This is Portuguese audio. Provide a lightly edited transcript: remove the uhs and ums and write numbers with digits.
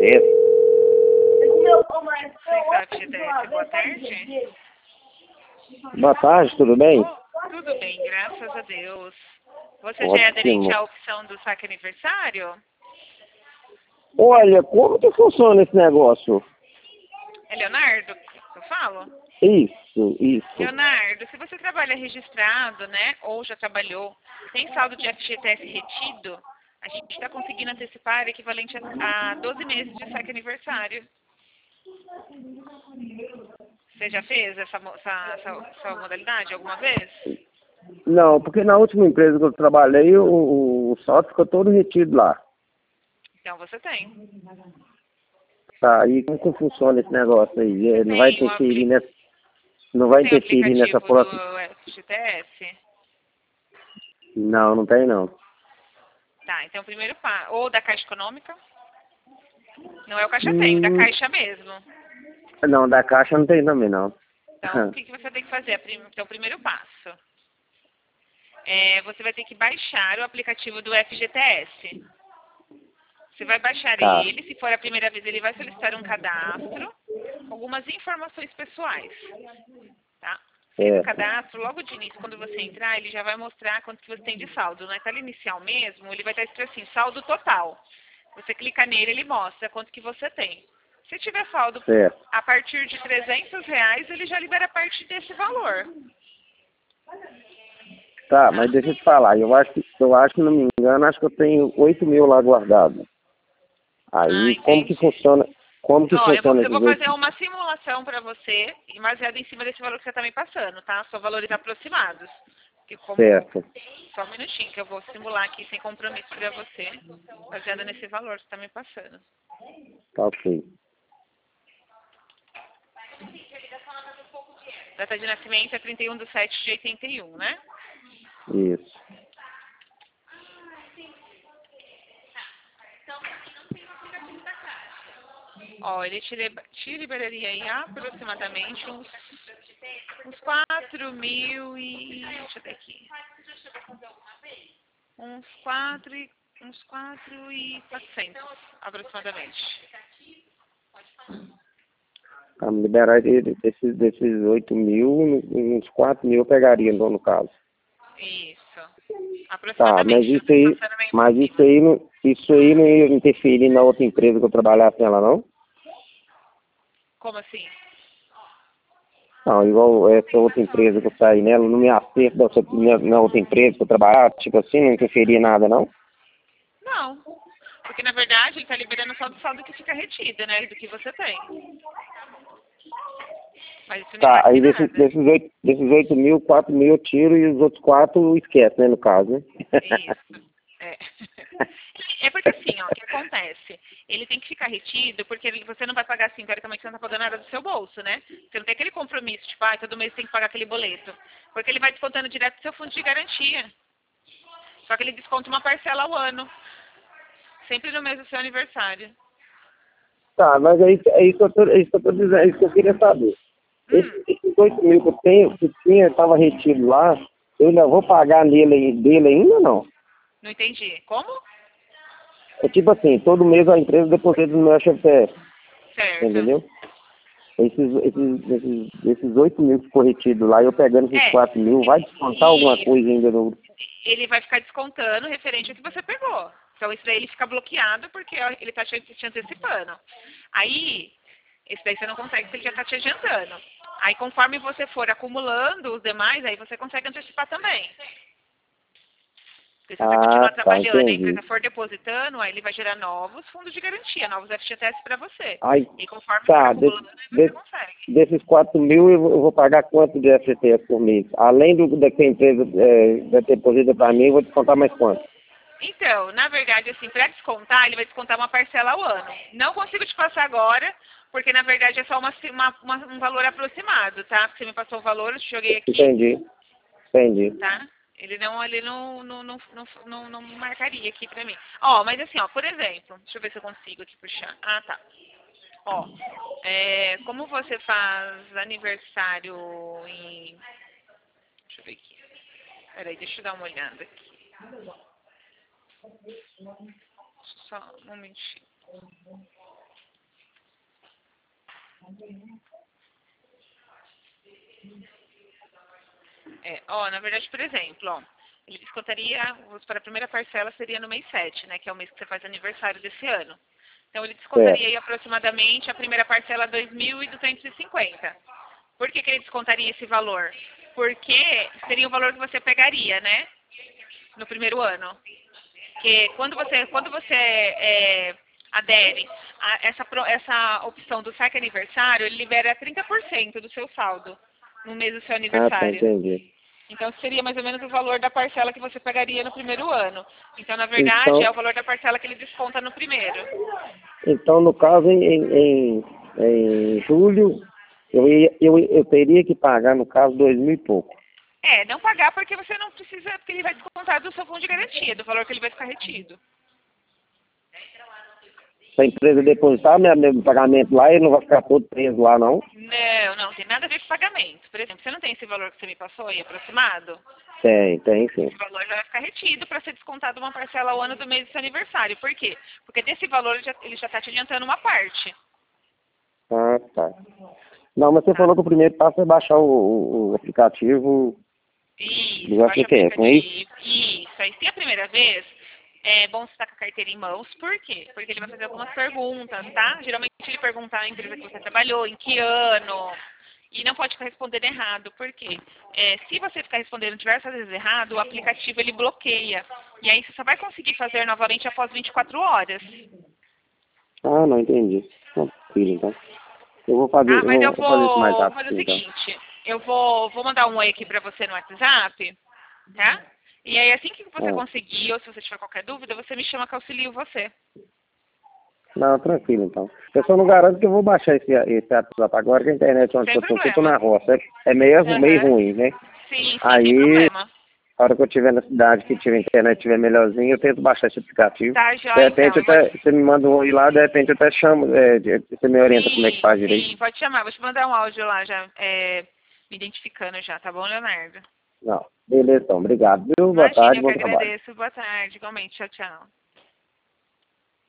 FGTS. Central FGTS, boa tarde. Boa tarde, tudo bem? Tudo bem, graças a Deus. Você Ótimo. já é aderente à opção do saque aniversário? Olha, como que funciona esse negócio? É Leonardo que eu falo? Isso. Leonardo, se você trabalha registrado, né, ou já trabalhou, tem saldo de FGTS retido, a gente está conseguindo antecipar equivalente a 12 meses de saque aniversário. Você já fez essa modalidade alguma vez? Não, porque na última empresa que eu trabalhei, o saldo ficou todo retido lá. Então você tem. Tá, e como que funciona esse negócio aí? Você Não vai tem interferir nessa... Não vai Você tem o interferir nessa aplicativo próxima... do FGTS? Não tem não. Tá, então o primeiro passo. Ou da Caixa Econômica. Não é o Caixa Tem, da Caixa mesmo. Não, da Caixa não tem também não. Então, o que você tem que fazer? Então, o primeiro passo. Você vai ter que baixar o aplicativo do FGTS. Você vai baixar Tá. ele. Se for a primeira vez, ele vai solicitar um cadastro, algumas informações pessoais. Tá? Feito o cadastro, logo de início, quando você entrar, ele já vai mostrar quanto que você tem de saldo. Na tela inicial mesmo, ele vai estar escrito assim, saldo total. Você clica nele, ele mostra quanto que você tem. Se tiver saldo a partir de R$300, ele já libera parte desse valor. Tá, mas deixa eu te falar, eu acho que não me engano, acho que eu tenho 8 mil lá guardado. Aí, como que funciona? Eu vou fazer uma simulação para você, baseada em cima desse valor que você está me passando, tá? São valores aproximados. Certo. Só um minutinho que eu vou simular aqui sem compromisso para você, baseada nesse valor que você está me passando. Tá ok. Data de nascimento é 31/7/81, né? Isso. Ó, ele te liberaria aí aproximadamente uns 4.000 e... Deixa eu ver aqui. Uns 4.400 aproximadamente. Pra me liberar desses 8 mil, uns 4 mil eu pegaria, então, no caso. Isso. Tá, Aproximadamente. mas isso aí não ia interferir na outra empresa que eu trabalhasse nela, não? Como assim? Não, igual essa outra empresa que eu saí nela, não me acerto na outra empresa que eu trabalhava, tipo assim, não interferia nada, não? Não. Porque, na verdade, ele está liberando só do saldo que fica retido, né? Do que você tem. Mas isso não tá, aí desses 8 mil, 4 mil eu tiro e os outros 4 esquece, né, no caso, né? Isso. É porque assim, ó, o que acontece? Ele tem que ficar retido porque você não vai pagar assim, teoricamente você não está pagando nada do seu bolso, né? Você não tem aquele compromisso, tipo, todo mês tem que pagar aquele boleto. Porque ele vai descontando direto do seu fundo de garantia. Só que ele desconta uma parcela ao ano. Sempre no mês do seu aniversário. Tá, mas é isso que eu tô dizendo, é isso que eu queria saber. Esses 8 mil que eu tenho, que estava retido lá, eu ainda vou pagar dele ainda ou não? Não entendi. Como? É tipo assim, todo mês a empresa deposita no meu FGTS. Certo. Entendeu? Esses 8 mil que ficou retido lá, eu pegando esses 4 mil, vai descontar alguma coisa ainda no... Ele vai ficar descontando referente ao que você pegou. Então, isso daí ele fica bloqueado porque ele está te antecipando. Aí, esse daí você não consegue porque ele já está te adiantando. Aí, conforme você for acumulando os demais, aí você consegue antecipar também. Porque se você continuar trabalhando, a empresa for depositando, aí ele vai gerar novos fundos de garantia, novos FGTS para você. E conforme for acumulando, aí você consegue. Desses 4 mil, eu vou pagar quanto de FGTS por mês? Além da que a empresa deposita para mim, eu vou descontar mais quanto? Então, na verdade, assim, para descontar, ele vai descontar uma parcela ao ano. Não consigo te passar agora, porque na verdade é só um valor aproximado, tá? Você me passou o valor, eu te joguei aqui. Entendi. Tá? Ele não marcaria aqui pra mim. Ó, mas assim, ó, por exemplo, deixa eu ver se eu consigo aqui puxar. Ah, tá. Ó, como você faz aniversário em... Deixa eu ver aqui. Peraí, deixa eu dar uma olhada aqui. Só um momentinho. Na verdade, por exemplo, ele descontaria, para a primeira parcela seria no mês 7, né, que é o mês que você faz aniversário desse ano. Então, ele descontaria aí aproximadamente a primeira parcela 2.250. Por que ele descontaria esse valor? Porque seria o valor que você pegaria, né, no primeiro ano. Porque quando você adere a essa opção do saque aniversário, ele libera 30% do seu saldo no mês do seu aniversário. Ah, tá, entendi. Então, seria mais ou menos o valor da parcela que você pagaria no primeiro ano. Então, na verdade, é o valor da parcela que ele desconta no primeiro. Então, no caso, em julho, eu teria que pagar, no caso, 2.000 e pouco. Não pagar porque você não precisa, porque ele vai descontar do seu fundo de garantia, do valor que ele vai ficar retido. Se a empresa depositar meu pagamento lá, ele não vai ficar todo preso lá, não? Não tem nada a ver com pagamento. Por exemplo, você não tem esse valor que você me passou aí, aproximado? Tem sim. Esse valor já vai ficar retido para ser descontado uma parcela ao ano do mês do seu aniversário. Por quê? Porque desse valor ele já está te adiantando uma parte. Ah, tá. Não, mas você falou que o primeiro passo é baixar o aplicativo do FGTS, não é isso? Isso. Aí, se é a primeira vez, é bom você estar com a carteira em mãos. Por quê? Porque ele vai fazer algumas perguntas, tá? Geralmente ele pergunta a empresa que você trabalhou, em que ano, e não pode ficar respondendo errado. Por quê? Se você ficar respondendo diversas vezes errado, o aplicativo ele bloqueia. E aí você só vai conseguir fazer novamente após 24 horas. Ah, não entendi. Tranquilo, então. Eu vou fazer, Mas eu vou fazer isso mais rápido, vou fazer o então. seguinte, eu vou mandar um oi aqui pra você no WhatsApp, tá? E aí assim que você conseguir, ou se você tiver qualquer dúvida, você me chama que eu auxilio você. Não, tranquilo, então. Eu só não garanto que eu vou baixar esse WhatsApp agora, que a internet onde eu tô na roça. É meio ruim, né? Sim, aí, sem problema. A hora que eu estiver na cidade, que tiver internet, tiver melhorzinho, eu tento baixar esse aplicativo. Tá, joia, de repente, você me manda um oi lá, de repente eu até chamo, você me orienta como é que faz direito. Sim, pode chamar. Vou te mandar um áudio lá já, me identificando já, tá bom, Leonardo? Não, beleza, então. Obrigado, viu? Boa tarde, bom trabalho. Eu que agradeço. Boa tarde, igualmente. Tchau, tchau.